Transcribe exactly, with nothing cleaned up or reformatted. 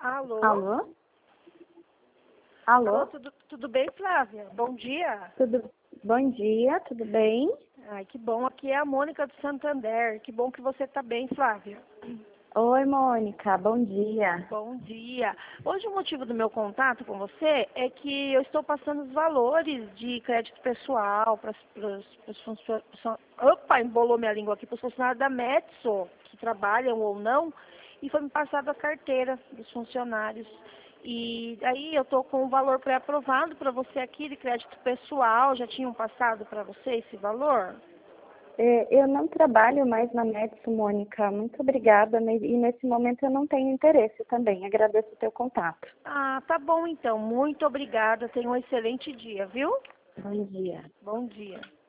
Alô? Alô? Alô? Alô, tudo, tudo bem, Flávia? Bom dia. Tudo... Bom dia, tudo bem? Ai, que bom. Aqui é a Mônica do Santander. Que bom que você está bem, Flávia. Oi, Mônica, bom dia. Bom dia. Hoje o motivo do meu contato com você é que eu estou passando os valores de crédito pessoal para os funcionários. Opa, embolou minha língua aqui, para os funcionários da Metso, que trabalham ou não, e foi me passada a carteira dos funcionários. E aí eu estou com o valor pré-aprovado para você aqui de crédito pessoal. Já tinham passado para você esse valor? É, eu não trabalho mais na Metso, Mônica. Muito obrigada, mas e nesse momento eu não tenho interesse também. Agradeço o teu contato. Ah, tá bom então. Muito obrigada. Tenha um excelente dia, viu? Bom dia. Bom dia.